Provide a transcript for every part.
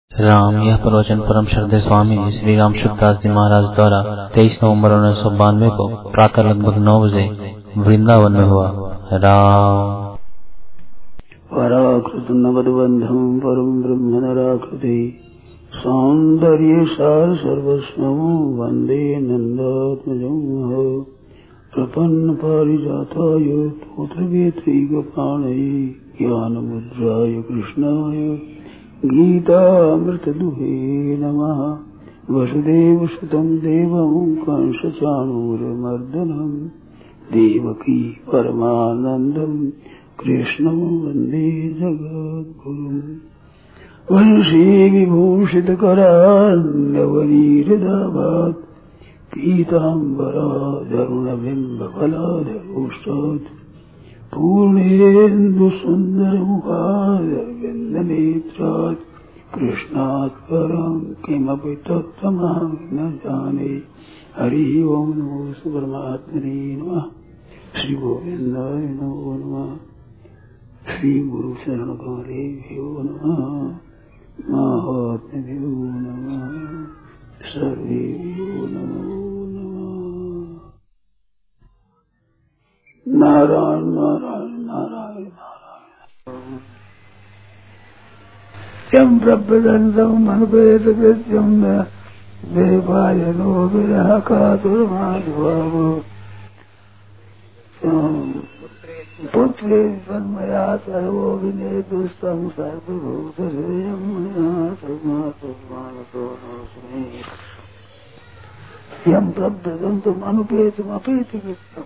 राम। यह प्रवचन परम श्रद्धेय स्वामी जी श्री राम शुद्धदास जी महाराज द्वारा 23 नवंबर 1992 को प्रातः लगभग 9 बजे वृंदावन में हुआ। राम। पराकृत नवद्बंधम परम ब्रह्म नराकृति सौंदर्य सार सर्वस्वं वंदे नंदात्मजं प्रपन्न पारिजाताय तोत्रवेत्रैकपाणये ज्ञानमुद्राय कृष्णाय गीतामृतदुहे नमः। वसुदेवसुतं देवं कंसचाणूरमर्दनं देवकी परमानन्दं कृष्णं वन्दे जगद्गुरुम्। वंशी विभूषितकरान्नवनीरदाभात् पीताम्बराधरुणबिम्बफलाधरोष्टात् पूर्णेन्दुसुन्दरमुखारविन्दनेत्रात् कृष्णात् परं किमपि तत्त्वमहं न जाने। हरिः ओं नमो परमात्मने नमः। श्री गोविन्दाय नमो नमः। श्री गुरु शरणकारेभ्यो नमः। महात्म्यभ्यो नमः। सर्वेभ्यो नमो नमः। नारायण नारायण नारायण नारायण। यं प्रभृदन्तं अनुपेतकृत्यं देवायनो विरह कातुर्माधुवावो पुत्रे तन्मया सर्वो विनेतुस्तं सर्वभूतश्रेयं मया सर्वमात्मानतो नोऽस्मि। यं प्रभृदन्तम् अनुपेतमपेतकृत्यम्।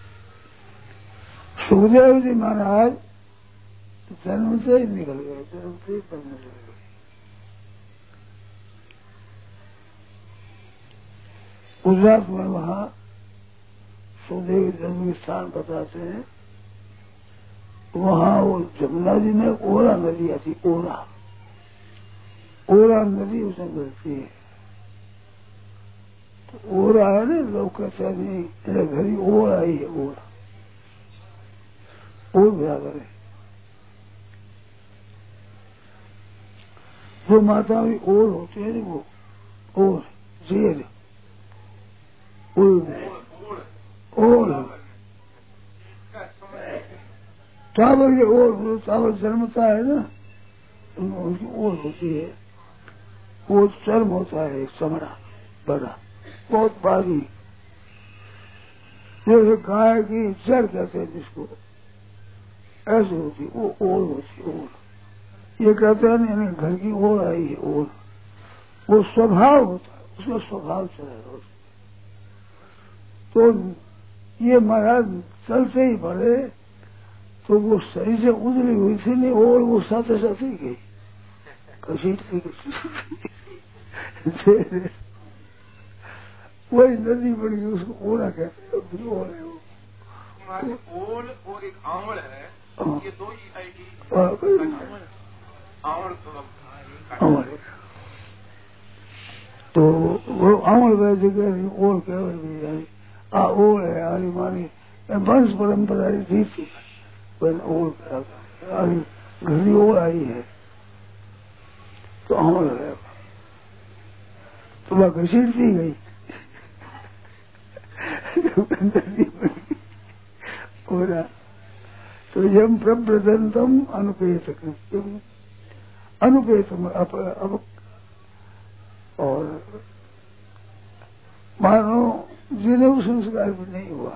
सुखदेव जी महाराज जन्म से ही निकल गए, जन्म से ही बनने लगे। गुजरात में वहाँ सुखदेव जन्म के स्थान बताते हैं। वहाँ वो जमुना जी में ओरा नदी आती, ओरा नदी उसमें बहती है। तो ओरा है ना, लोग कहते नहीं घड़ी ओरा ही है, ओरा और बराबर है। जो माता भी ओर होती है वो ओर जेल ओर टावर के ओर टावर जन्मता है ना, उनकी ओर होती है। वो चर्म होता है एक चमड़ा बड़ा बहुत बारीक, जैसे गाय की जड़ कहते हैं जिसको, ऐसी होती वो ओर होती ओर। ये कहते हैं नहीं घर की ओर आई है ओर, वो स्वभाव होता है, उसका स्वभाव चलेगा। तो ये महाराज चलते ही बढ़े तो वो सही से उजली हुई थी नहीं, और वो साथे साथ ही गई घसीटती वही नदी बन गई, उसको ओरा कहते हैं। ओर है वो ओल और एक आंवड़ है, ये दो ही आएगी। तो वो आंवड़ वैसे कह रही ओर कह रही ओर है आरी मारी वंश परंपरा रीति ओर घड़ी ओर आई है तो आंवड़ है, तो वह घसीटती गई ओरा। तो यम प्रभृदंतम अनुपेत कृत्यम, अनुपेतम अब और मानो जिन्हें संस्कार भी नहीं हुआ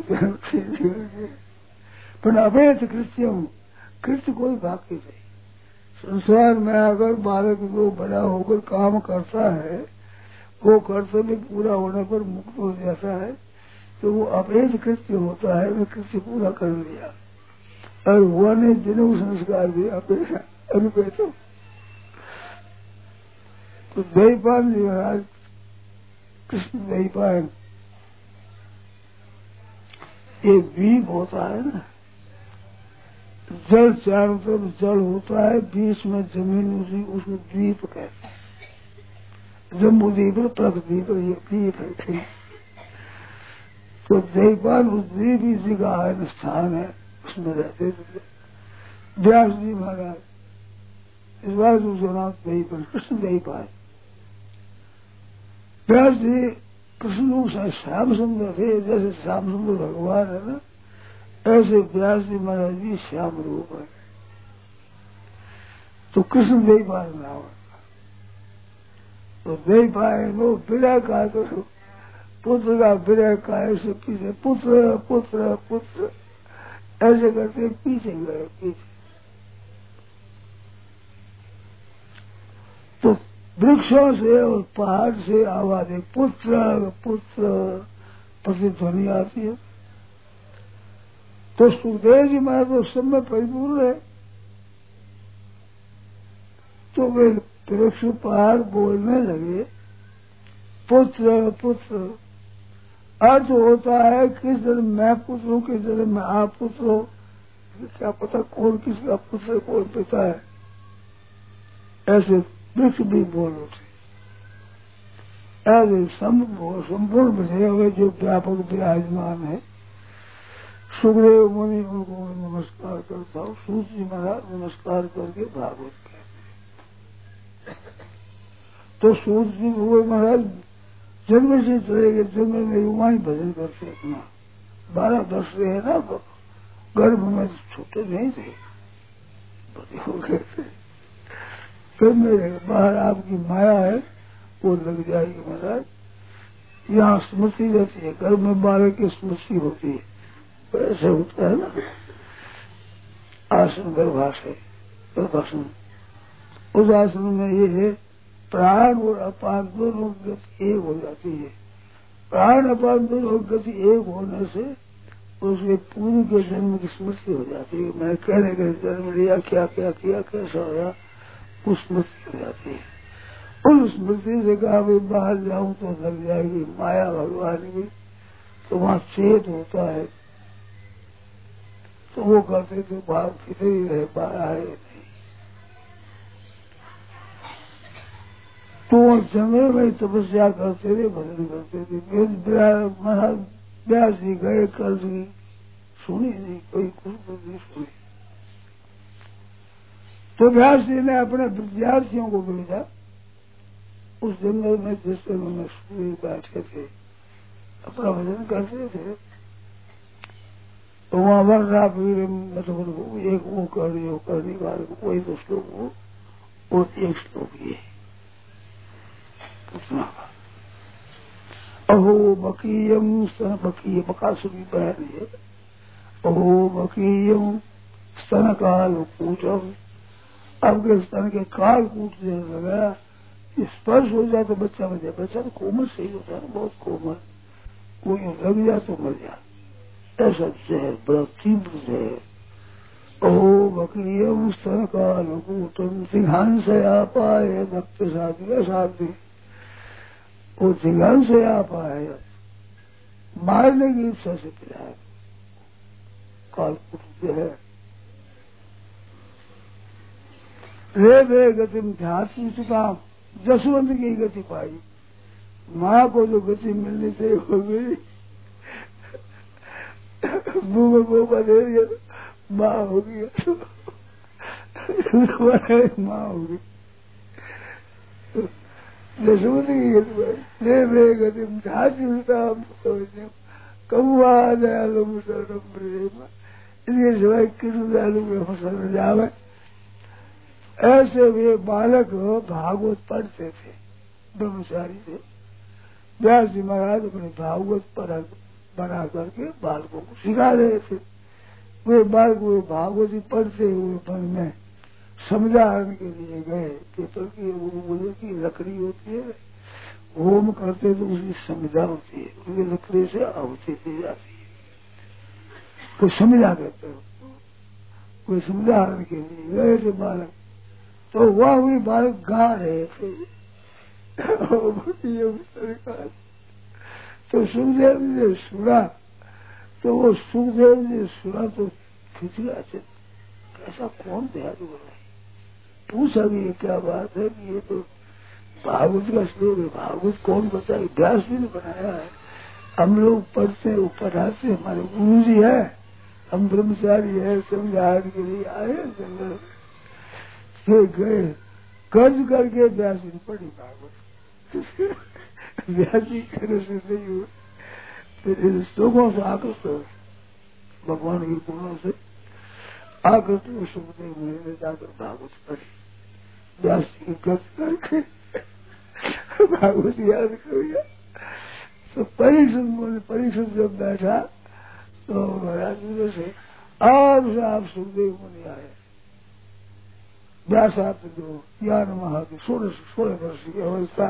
पर अपेत कृत्यम, कृत्य कोई बाकी नहीं। संसार में अगर बालक जो बड़ा होकर काम करता है वो कर्तव्य पूरा होने पर मुक्त हो जाता है, तो वो अपेत कृत्य होता है, वो कृत्य पूरा कर लिया। और हुआ ने जिन्हें संस्कार भी अनुपेत। तो दहीपान जी महाराज कृष्ण दहीपान ये द्वीप होता है ना, जल चारों तरफ जल होता है, बीच में जमीन उसी उसको द्वीप कहते हैं। जम्बू द्वीप प्रगद्वीप ये द्वीप है। तो दहीपान उस द्वीप ही जगह है, स्थान है, उसमें रहते थे व्यास जी महाराज। इस बार उसका नाम दही पर कृष्ण दही पाए। व्यास जी कृष्ण से श्याम सुंदर थे, जैसे श्याम सुंदर भगवान है ना, ऐसे व्यास जी महाराज जी श्याम रूप है। तो कृष्ण दही पाए नाम, तो दही पाए वो बिना का तो पुत्र का विरह का ऐसे पीछे पुत्र पुत्र पुत्र ऐसे करते पीछे गए पीछे। तो वृक्षों से और पहाड़ से आवाज है पुत्र पुत्र प्रतिध्वनि आती है। तो सुखदेव जी महाराज तो सब में परिपूर्ण है। तो वे वृक्ष पहाड़ बोलने लगे पुत्र पुत्र। अर्थ होता है किस जन्म मैं पुत्र हूँ, किस जन्म में आप पुत्र हो, क्या पता कौन किसका पुत्र कौन पिता है। ऐसे वृक्ष भी बोल उठे, ऐसे संपूर्ण विषय हुए जो व्यापक विराजमान है। सुखदेव मुनि उनको नमस्कार करता हूँ। सूत जी महाराज नमस्कार करके भागवत कहते। तो सूत जी हुए महाराज जन्म से चले गए, जन्म में वहां भजन करते अपना 12 वर्ष रहे है ना, गर्भ में छोटे नहीं थे, बड़े हो गए थे। गर्भ में बाहर आपकी माया है वो लग जाएगी महाराज। यहाँ स्मृति रहती है, गर्भ में बालक की स्मृति होती है, तो ऐसे होता है ना। आसन गर्भाशय गर्भासन, उस आसन में ये है प्राण और अपान दोनों की गति एक हो जाती है। प्राण अपान दोनों की गति एक होने से उसके पूर्व के जन्म की स्मृति हो जाती है। मैं कहने के जन्म लिया, क्या क्या किया, कैसा होया, उस स्मृति हो जाती है। उस स्मृति से कहा भाई बाहर जाऊं तो लग जाएगी माया भगवान की, तो वहां चेत होता है। तो वो करते थे भाव भीतर ही रहे, बाहर आए नहीं। तो वो जंगल में तपस्या करते थे, भजन करते थे। महाराज व्यास जी गए कल की सुनी नहीं, कोई कुछ नहीं सुनी। तो व्यास जी ने अपने विद्यार्थियों को भेजा उस जंगल में, जिस जंगल में सूर्य बैठे थे अपना भजन करते थे। तो वहां वर्षा पीर मतलब एक वो करने वाले वही तो श्लोक वो, और एक श्लोक ये अहो बकीयम स्तन, बकीय बकासुरी बहन है। अहो बकीयम स्तन काल कूटम, आपके स्तन के काल कूटने लगा, स्पर्श हो जाए तो बच्चा बन जाए। बच्चा तो कोमल सही होता है, बहुत कोमल, कोई लग जाए तो मर जाए, ऐसा जहर, बड़ा तीव्र जहर। अहो बकीयम स्तन काल कूटम सिंहान से आप आए भक्त साधु साधु, वो सिंहान से आप आए मारने की इच्छा से पिलाया कालकूट जहर। रे वे गतिम ध्यान चुका, जसवंत की गति पाई। माँ को जो गति मिलनी चाहिए हो गई, मुंह में गोबा दे दिया तो माँ हो गया, माँ हो गई। जसवंत की गति पाई। रे वे गतिम ध्यान चुका, कौआ दयालु शरणम प्रेम, इसके सिवाय किस दयालु के शरण जावे। ऐसे वे बालक भागवत पढ़ते थे, ब्रह्मचारी थे। व्यास जी महाराज अपने भागवत बना करके बालकों को सिखा रहे थे। वे बालक वे भागवत ही पढ़ते हुए मन में समझाने के लिए गए। पेपर की लकड़ी होती है, होम करते तो उसकी समझा होती है, उसकी लकड़ी से आहुति दी जाती है। कोई समझा देते हो, कोई समझाने के लिए गए थे बालक। तो वह हुई बालक गा रहे थे तो सुखदेव जी ने सुना, तो वो सुखदेव जी सुना तो खिंच गया। कैसा कौन दयालु है, पूछा कि ये क्या बात है कि ये तो भागवत का श्लोक है, भागवत कौन बताए, व्यास जी ने बनाया है। हम लोग पढ़ते हैं, पढ़ाते, हमारे गुरु जी है, हम ब्रह्मचारी है, समझाने के लिए आए जंगल। थे गए कर्ज करके व्यास जी पढ़ी भागवत। व्यास जी कहने से नहीं हुए, फिर लोगों से आकृष्ट हो भगवान के गुणों से आकृष्ट सुखदेव मुनि ने जाकर भागवत पढ़ी। व्यास जी की कर्ज करके भागवत याद कर लिया। तो परीक्षित जब बैठा तो महाराज से आप सुखदेव मुनि आए। व्यासार्थ जो ज्ञान महा की 16 वर्ष की अवस्था,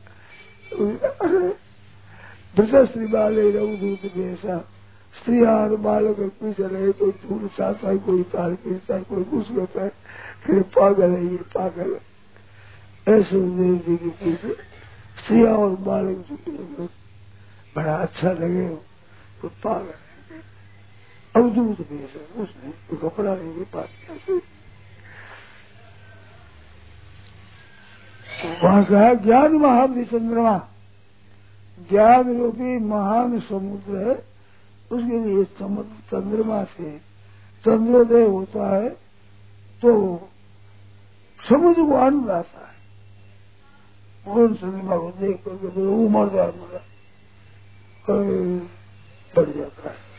स्त्री बाले रघुदूत जैसा स्त्रियां और बालक पीछे रहे, कोई धूल चाहता है, कोई ताल पीछता है, कोई घुस लेता है, फिर पागल है, ये पागल है। ऐसे सुखदेव जी के पीछे स्त्रियां और बालक जो बड़ा अच्छा लगे तो पागल है। अवधूत भेष है, उसने तो कपड़ा नहीं पाता। वहां कहा ज्ञान महाब्धि चंद्रमा, ज्ञान रूपी महान समुद्र है, उसके लिए समुद्र चंद्रमा से चंद्रोदय होता है तो समुद्र को आनंद आता है। और चंद्रमा को देख करके तो उमड़ता बढ़ जाता है।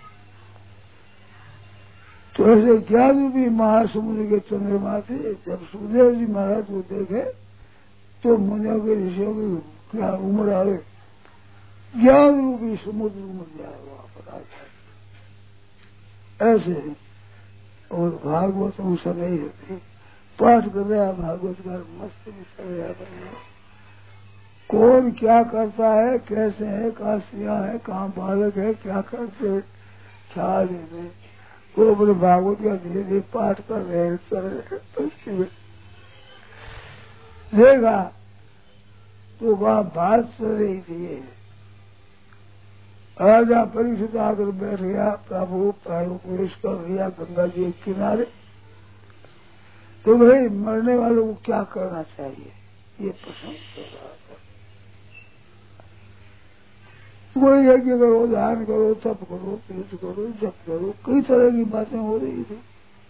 तो ऐसे ज्ञान रूपी महासमुद्र के चंद्रमा से जब सुखदेव जी महाराज को देखे तो मुनियों के ऋषियों की क्या उम्र आ गई, ज्ञान रूपी समुद्र उमड़ जाए वहां पर आ जाए ऐसे। और भागवत उनसे नहीं होती, पाठ कर रहा भागवत का मस्त विषय। कौन क्या करता है, कैसे है, कहाँ स्त्रियां है, कहाँ बालक है, क्या करते ख्याल है, वो अपने भागवत का धीरे धीरे पाठ कर रहे हैं। देखा तो वहां बात चल रही थी। राजा परीक्षित आकर बैठ गया, प्रभु प्रवेश कर लिया गंगा जी के किनारे। तो भाई मरने वालों को क्या करना चाहिए, ये प्रश्न चल रहा था। कोई यज्ञ करो, ध्यान करो, तप करो, तीर्थ करो, जप करो, कई तरह की बातें हो रही थी।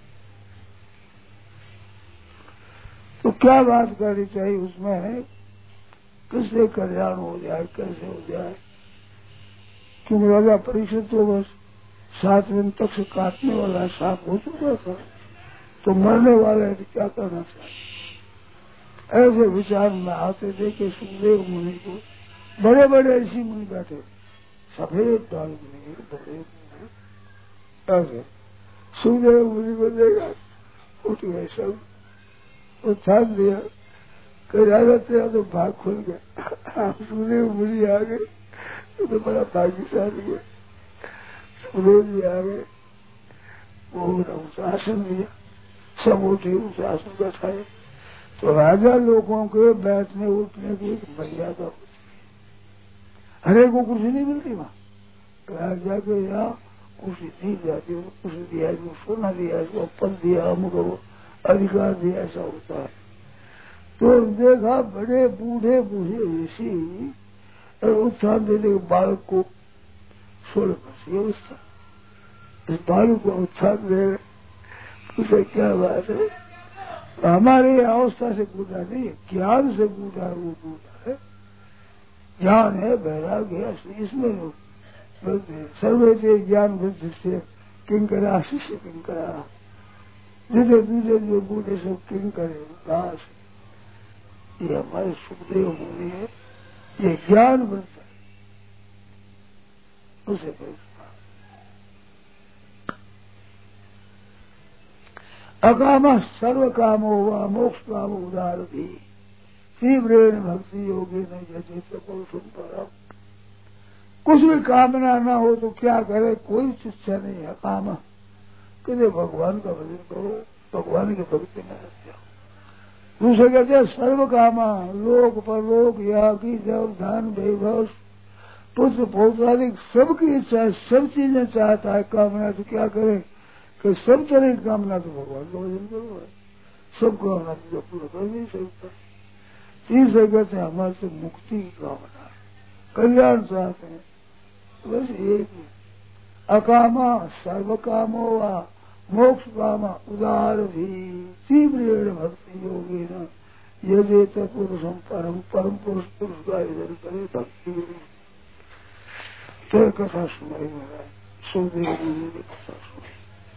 तो क्या बात करनी चाहिए उसमें, किससे कल्याण हो जाए, कैसे हो जाए। क्योंकि राजा परीक्षित तो बस 7 दिन तक से काटने वाला साफ हो चुका था, तो मरने वाला है तो क्या करना चाहिए। ऐसे विचार में आते देखे सुखदेव मुनि को, बड़े बड़े ऋषि मुनि बैठे, सफेद बाल मुनि बड़े ऐसे। सुखदेव मुनि को देखा, उठ गए सब, उत्थान दिया, कई राजा तेरा तो भाग खुल गया। सुखदेव मुनि आ गए तो बड़ा भाग्यशाली है। सुखदेव जी आ गए, वो उस आसन दिया, सब उठे, उस आसन बैठाए। तो राजा लोगों के बैठने उठने की एक मर्यादा होती है, हरेक को कुर्सी नहीं मिलती वहां। राजा के यहाँ कुर्सी दी जाती है, कुर्सी दिया, सोना दिया, पद दिया, अमुक अधिकार दिया, ऐसा होता है। तो देखा बड़े बूढ़े बूढ़े ऋषि और उत्थान देने के बालक को 16 वर्ष की अवस्था, इस बालक को उत्थान दे, उसे क्या बात है, हमारे अवस्था से बूढ़ा नहीं है, ज्ञान से बूढ़ा है, वो बूढ़ा है, ज्ञान है, वैराग्य है, इसमें लोग सर्वे से ज्ञान वृद्धि से किंकरा शिष्य किंकरा, जिसे दूसरे जो बूढ़े सब किंकर दास। ये हमारे सुखदेव मुनि है, ये ज्ञान वृत्त है, उसे अकाम सर्व कामो व मोक्ष काम उदार भी तीव्रेण भक्ति योगी न जैसे सको सुन पर। कुछ भी कामना ना हो तो क्या करे, कोई शिक्षा नहीं है। काम कहते भगवान का भजन करो, भगवान की भक्ति में लग जाओ। दूसरे कहते हैं सर्व कामा, लोक परलोक, या की जब धन वैभव पुत्र पौत्र आदि सबकी इच्छा है, सब चीजें चाहता है। कामना तो क्या करे कि सब तरह की कामना तो भगवान का भजन करो, सब कामना तो पूरा कर नहीं सकता। तीसरे कहते हैं हमारे से मुक्ति की कामना है, कल्याण चाहते हैं, बस एक अकामा सर्व कामो वा मोक्ष कामा उदार भी तीव्र भक्ति योगी न यदि पुरुषम परम परम पुरुष पुरुष का इधर करे भक्ति तो कथा सुनाई मेरा सुखदेव जी की कथा सुनाई।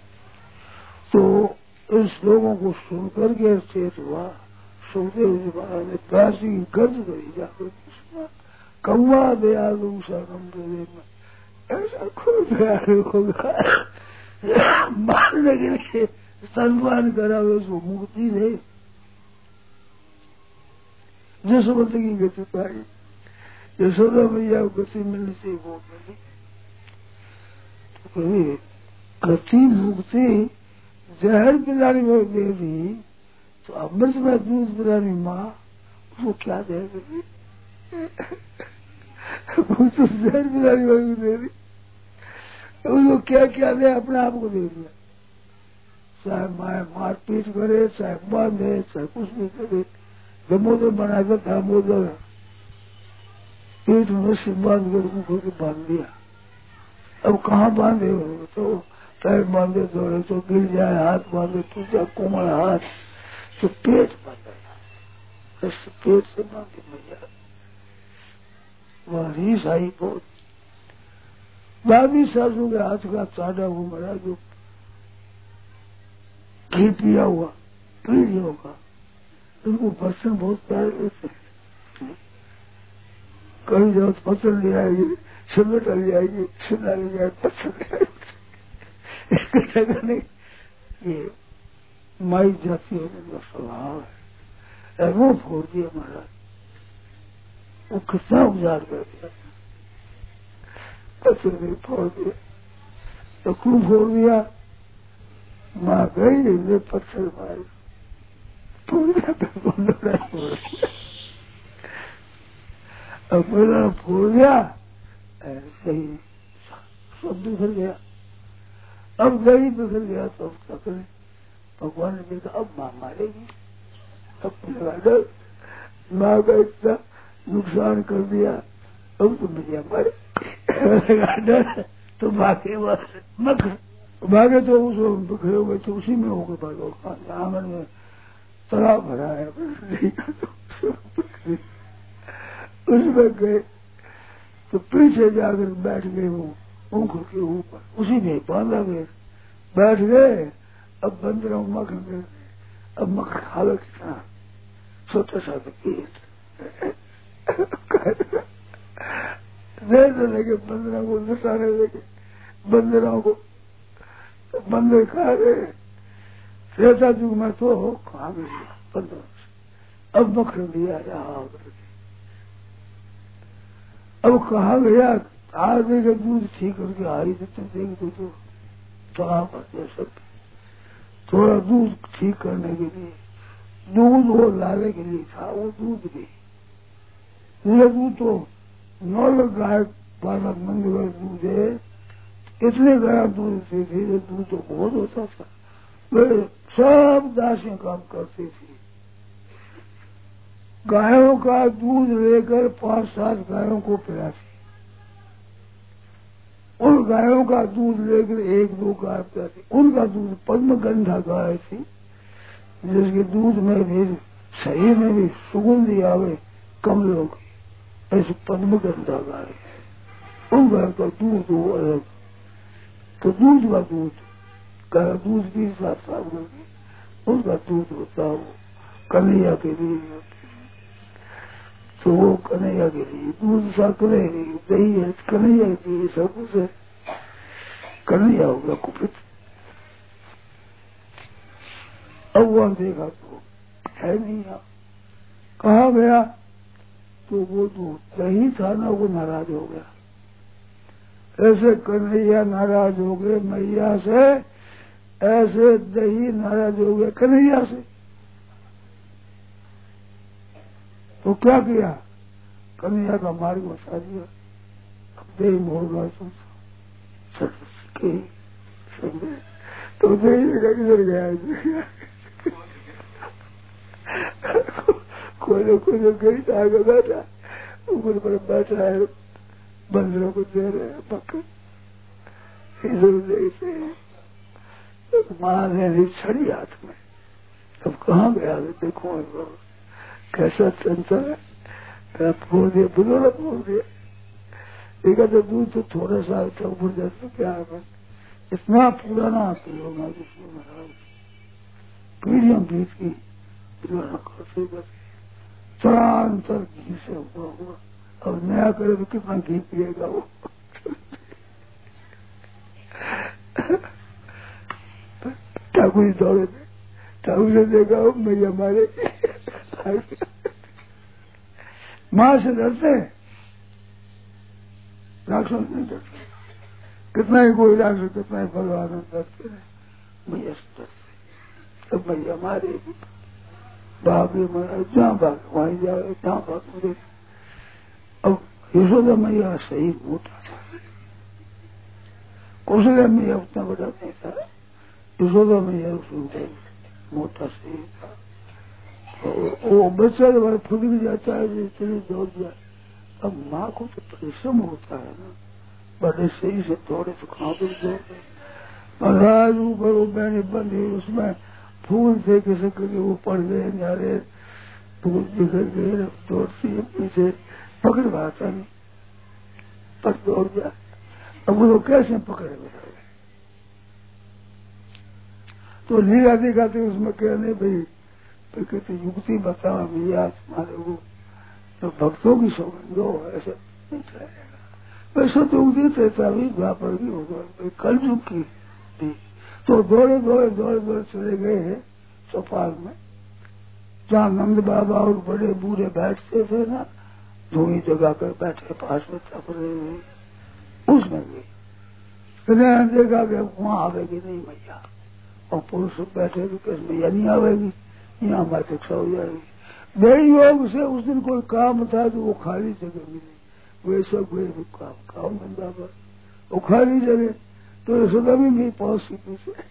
तो इन श्लोकों को सुनकर के चेत हुआ सुखदेव जी महाराज ने व्यास जी की गर्ज करी जाकर सुना कौवा दयालु शरणम दे ऐसा कोई दयालु होगा मारने के लिए सम्मान करा उसको मुक्ति दे यशोदा की गति पाई। यशोदा मैया को गति मिलने से वो मिली तो कभी गति मुक्ति जहर पिलानी में दे दी तो अमृत में दूध पिलानी माँ उसको क्या दे दी वो तो जहर पिलानी में दे दी उसको क्या क्या दे अपने आप को दे दिया। चाहे माए मारपीट करे चाहे बांधे चाहे कुछ भी करे दामोदर बनाया था दामोदर पेट में से बांध कर मुख के बांध दिया। अब कहाँ बांधे हो तो पैर बांधे दौड़े तो गिर जाए हाथ बांधे टूट जाए कोमल हाथ तो पेट बांधा पेट से बांधे मैया वह रीस आई बहुत। दादी सासू के हाथ का चाटा वो मरा जो घी पिया हुआ पीढ़ियों का उनको बर्तन बहुत प्यारे होते हैं। कहीं जाओ तो पसंद ले आएगी सिमट ले आएगी सुना ले जाए पसंद ले आएगी ये माई जाती होने का स्वभाव है। वो फोड़ दिया महाराज वो कितना उजाड़ कर दिया पसंद नहीं फोड़ दिया तो क्यों फोड़ दिया माँ गई पत्थर मारे अब मेरा फोड़ गया ऐसे ही सब बिखर गया। अब दही बिखर गया तो अब क्या करें भगवान ने देखा अब माँ मारेगी अब लगा डर माँ का इतना नुकसान कर दिया अब तो मैया मारे लगा डर तो भागे भागे तो उसको बिखरे हुए तो उसी में हो गए भागो आंगन में तालाब भरा है उसमें गए तो पीछे जाकर बैठ गए वो ऊँख के ऊपर उसी में बांधा गए बैठ गए। अब बंद रहा हूँ मक्खन कर अब मक्खन खा लो कितना छोटा सा पेट दे लगे बंदरों को नचाने लगे बंदरों को बंदर खा गए। त्रेता युग में तो कहा गया 15 अब मक्खन दिया यहाँ अब कहा गया आज देखे दूध ठीक करके आई देते देख तो कहा करते सब थोड़ा दूध ठीक करने के लिए दूध वो लाने के लिए था वो दूध भी पूरा दूध तो 9 गाय 12 मंदिर दूध है इतने गया दूध से थे दूध तो बहुत होता था वे सब दासियां काम करती थी। गायों का दूध लेकर 5-7 गायों को पिलाती उन गायों का दूध लेकर 1-2 गाय पिलाती। उनका दूध पद्मगंधा गाय थी जिसके दूध में भी शरीर में भी सुगंध आवे कमलों की ऐसी पद्मगंधा गाय है। उन गाय का दूध वो अलग तो दूध का दूध का दूध भी साफ करके उनका दूध होता वो कन्हैया के लिए होते तो वो कन्हैया के लिए दूध साकरे दही है कन्हैया के लिए सब कुछ है। कन्हैया होगा कुपित अब वहां देखा तो है नहीं यहाँ कहा गया तो वो दूध दही था ना वो नाराज हो गया। ऐसे कन्हैया नाराज हो गए मैया से ऐसे दही नाराज हो गया कन्हैया से तो क्या किया कन्हैया का मार्ग बता दिया। अब दही मोड़ गया तो दही किधर गया कोई गरीब आगे बैठा ऊपर पर बैठा है बंदरों को दे रहे हैं पक्का इधर देखते हैं माँ ने छड़ी हाथ में, अब कहाँ गया देखो कैसा चंचल है, फोड़ दिया बिलोड़ा फोड़ दिया। देखा तो दूध तो थोड़ा सा ऊपर जाता क्या है, इतना पुराना पिलोना पीढ़ियों बीत की पिलोना करते बचे चरांतर घी से हुआ। अब नया करे तो कितना घी पिएगा वो। ठाकुर दौड़े थे, ठाकुर से देखा हो मैया मारे। माँ से डरते राक्षस नहीं डरते, कितना ही कोई राक्षस कितना ही भगवान डरते मैया से डरते। तब मैया मारे भागे मारा, जहाँ भागे वहीं जाए, जहाँ भागे। अब यशोदा मैया सही मोटा था, कौशल्या मैया उतना बड़ा नहीं था, यशोदा मैया उसमें मोटा सही था। वो बच्चा जब फुद भी जाता है चले दौड़ जाए। अब माँ को तो परिश्रम होता है ना, बड़े सही से दौड़े तो कहाँ पर दौड़े। महाराज ऊपर वो मैंने बंधे उसमें फूल थे किसी करके वो पड़ गए नारे, फूल बिखर गए, दौड़ती है पीछे पकड़ पाता नहीं, पर दौड़ जाए। अब वो लोग कैसे पकड़े बताए, तो लीला दिखाते उसमें कहने भाई कहते युक्ति बताओ भैया तुम्हारे वो तो भक्तों की सौगंध हो, ऐसा नहीं चलेगा। वैसे तो युक्ति रहता भी द्वापर भी होगा, कल युग की थी। तो दौड़े दौड़े दौड़े दौड़े चले गए हैं चौपाल में, जहाँ नंद बाबा और बड़े बूढ़े बैठते थे ना, धोई जगा कर बैठे पास में तप रहे हुए, उसमें गई। देखा कि वहां आवेगी नहीं मैया, और पुरुष बैठे तो कैसे मैया नहीं आवेगी, यहाँ हमारी रक्षा हो जाएगी। देवी योग से उस दिन कोई काम था तो वो खाली जगह मिली, वैसा कोई काम धंधा पर वो खाली जगह, तो यशोदा भी मेरी पहुंच की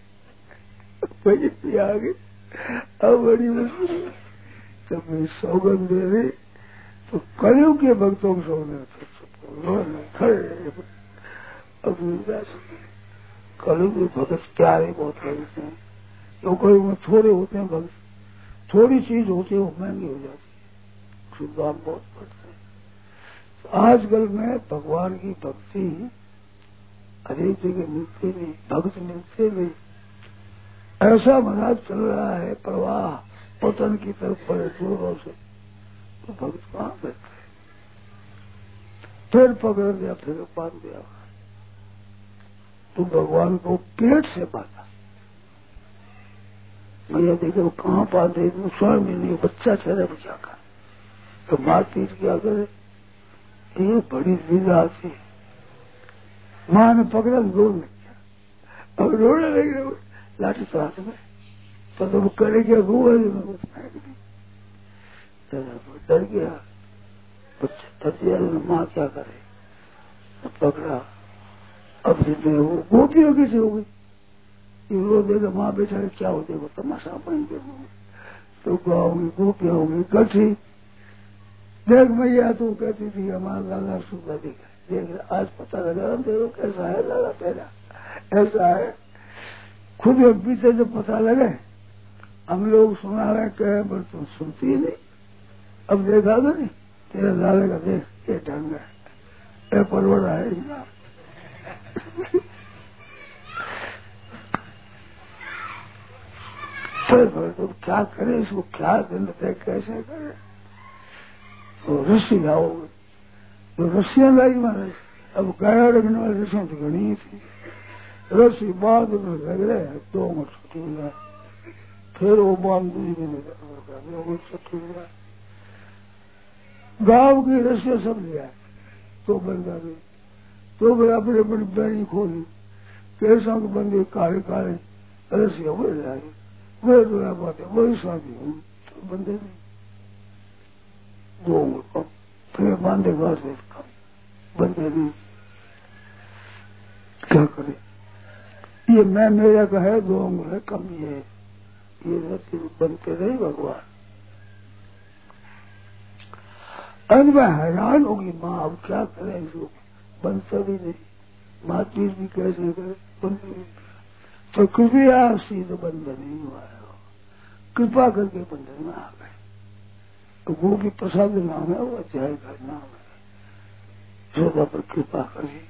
पीछे आ गई। अब बड़ी मुश्किल तब मेरी सौगंध दे रही, तो कलयुग के भक्तों को सौगंध खड़े। अब कलयुग के भगत प्यारे बहुत लगते हैं, तो कलयुग में थोड़े होते हैं भगत, थोड़ी चीज होती है वो महंगी हो जाती है, उसके दाम बहुत बढ़ते हैं। तो आजकल में भगवान की भक्ति हरेक जगह मिलती नहीं, भक्त मिलते नहीं, ऐसा महाराज चल रहा है प्रवाह पतन की तरफ बड़े जोरों से, तो भक्त कहाँ बैठे, फिर पकड़ दिया फिर बांध दिया, तो भगवान को पेट से बांधा। मैया देखे वो कहाँ बांधे, स्वयं में नहीं, बच्चा चले बचा कर, तो माँ पीट क्या करे, ये बड़ी लीला थी। माँ ने पकड़ा रोने लगा, अब रोने लगे लाठी तो हाथ में, तो वो करे क्या रो डर गया बच्चा, डर गया माँ क्या करे, तो पकड़ा। अब जितने वो गोपियों की से हो गई, रो देगा माँ बेचारे क्या हो देगा तमाशा बन गए, तो गाँव में गोपियां हो गई इकट्ठी। देख मैया तो कहती थी हमारा लाला सुधा दिखा, देख आज पता लगा देखो कैसा है लाला तेरा, ऐसा है। खुद पीछे जब पता लगे हम लोग सुना रहे कहे पर तुम सुनती ही नहीं। अब देखा तो नहीं तेरे लाले का, देख ये ढंग है, ये परवड़ा है। तो क्या करे इसको, क्या दिन कैसे करे, तो रस्सी लाओगे, तो रस्सियां लाई महाराज। अब गाया रखने वाली रस्सियां तो घनी ही थी, रस्सी बांध लग रहे 2 मिनट छुट्टी हुआ, फिर वो बांध छुट्टी। गांव की रस्सियां सब लिया, तो बंदा गई, तो फिर अपने अपनी बैनी खोली, केसों के बंदे काले काले रस्सियां वो लाई, वही रोया बातें वही शादी हुई, तो बंदे नहीं 2 मिनट, फिर बांधे बाद बंदे नहीं, क्या करे। ये मैं मेरा का है 2 अंगुल है कम, ये रस्सी बनते रहे भगवान। अंत में हैरान होगी माँ, अब क्या करे इसको, बनता भी नहीं, मारपीट भी कैसे करे, तो कृपया से तो बंधन नहीं हुआ है, कृपा करके बंधन में आ गए। तो वो भी प्रसाद नाम है, वो अध्याय का नाम है। यशोदा पर कृपा करी,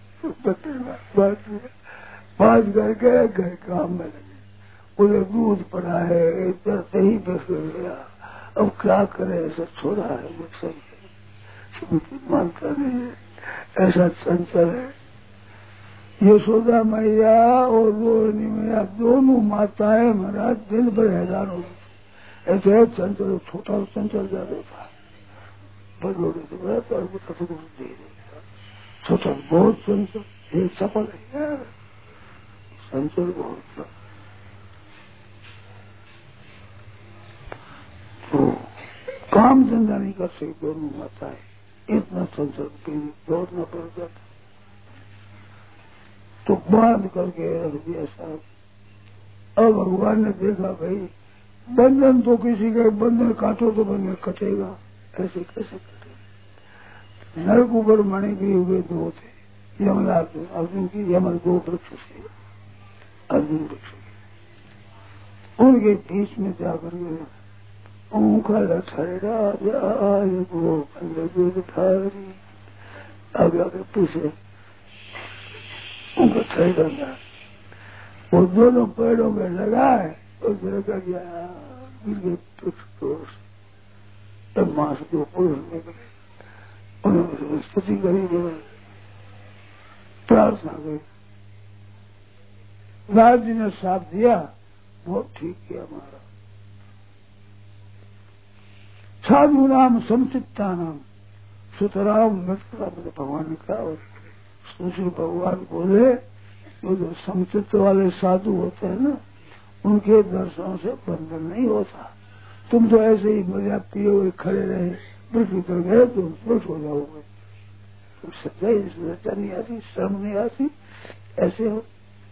बात करके घर काम में लगे। उधर दूध पड़ा है, इधर दही बिखर गया, अब क्या करे, ऐसा छोड़ा है, वो सही है, मानता नहीं है, ऐसा चंचल है। यशोदा मैया और रोहिणी मैया दोनों माताएं महाराज दिन भर हैरान हो गई। ऐसे चंचल, छोटा चंचल ज्यादा था, बड़े लोग बड़ा तो कथक दे देगा, छोटा बहुत चंचल, ये सफल है, चंचल बहुत था। तो काम धंधा नहीं कर सकते दोनों माताएं, इतना चंचल दौड़ना पड़ जाता। तो बांध करके रख दिया साहब। अब भगवान ने देखा भाई बंधन तो किसी का बंधन काटो तो बंधन कटेगा, ऐसे कैसे कटेगा। नरक ऊपर मणि भी हुए दो थे, यमराज अर्जुन की, यमन दो वृक्ष से अर्जुन वृक्ष, उनके बीच में जाकर उनका लठड़ा वो धारी आगे आगे पूछे उनका छड़ा, वो दोनों पेड़ों में लगाए और लगा गया मास जो पुरुष निकले, उन्होंने स्तुति करी, प्रार्थना करी। नारद जी ने साथ दिया, बहुत ठीक किया हमारा। साधु नाम समचित्ता नाम सुतराम नृत्य भगवान ने कहा। और दूसरे भगवान बोले वो जो समचित्त वाले साधु होते हैं ना, उनके दर्शनों से बंधन नहीं होता। तुम तो ऐसे ही मजा पिए हुए खड़े रहे, वृक्ष उतर गए तो वृक्ष हो जाओगे, तुम सच्चाई सच्चा नहीं आती, शर्म नहीं आती, ऐसे हो।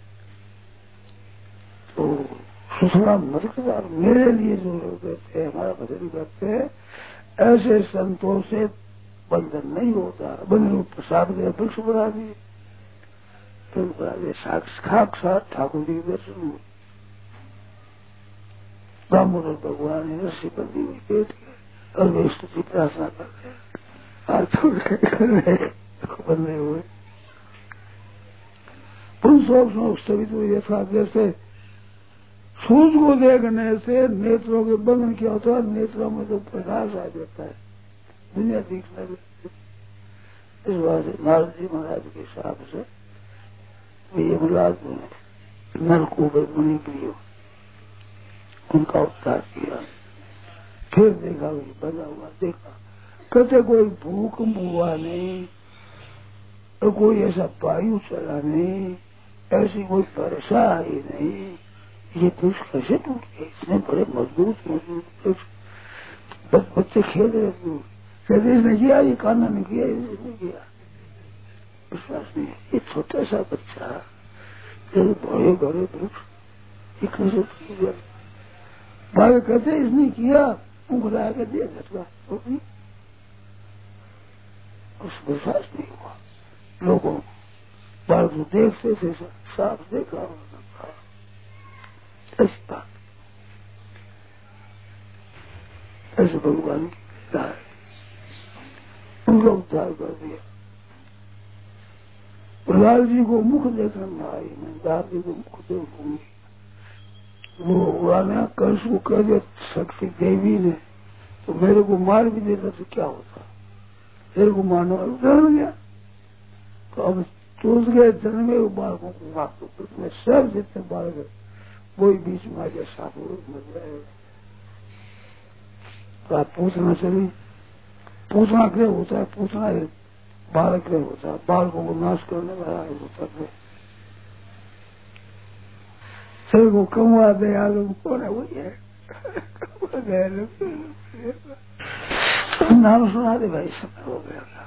तो सुसरा मदकदार मेरे लिए जो लोग कहते हैं, हमारा भजन करते हैं, ऐसे संतों से बंधन नहीं होता। बंधन प्रसाद गए वृक्ष बना दिए, फिर बना दिए साक्षात ठाकुर जी के दर्शन हुए। दामोदर भगवान ने रस्सी बंदी हुई पेट के और वे स्तुति प्रार्थना कर रहे, हाथ छोड़ कर रहे बंधे हुए। पुरुषों सभी तो यथा जैसे सूर्य को देखने से नेत्रों के बंधन क्या होता है, नेत्रों में तो प्रकाश आ जाता है, दुनिया दिखने लगती। इस बात से नारद जी महाराज के हिसाब से यमराज ने नलकूबर मुनि प्रिय उनका उद्धार किया। फिर देखा वही बना हुआ, देखा कहते कोई भूकंप हुआ नहीं और कोई ऐसा वायु चला नहीं, ऐसी कोई वर्षा आई नहीं, ये वृक्ष कैसे टूट गए, इतने बड़े मजबूत वृक्ष। बच्चे खेल रहे थे, कहते इसने किया, ये कान्हा ने किया, इसने किया, विश्वास नहीं है। ये छोटा सा बच्चा बड़े बड़े वृक्ष ये कैसे टूट गया। भाई कहते इसने किया, उंगला के दिया झटका, उस विश्वास नहीं हुआ। लोगों बाल को देखते थे, साफ देखा, ऐसी बात, ऐसे भगवान की लीला है, उनका उद्धार कर दिया। लाल जी को मुख देखना भाई, मैं लाल जी को मुख देखूंगी। वो राना कंस को कह दिया शक्ति देवी ने, तो मेरे को मार भी देता तो क्या होता, मेरे को मारने वाला उधर गया। तो अब चूस गए जन्मे बालकों को मार दो, उसमें सब जितने बालक है वही बीच में आ गया, साफ मर जाएगा। तो आप पूछना चलिए, पूछना क्या होता है, पूछना है बालक क्या होता है, बालकों को नाश करने वाला है होता है। सभी को कमवा दे आलम कौन है, वही है नाम सुना दे भाई, समय हो गया।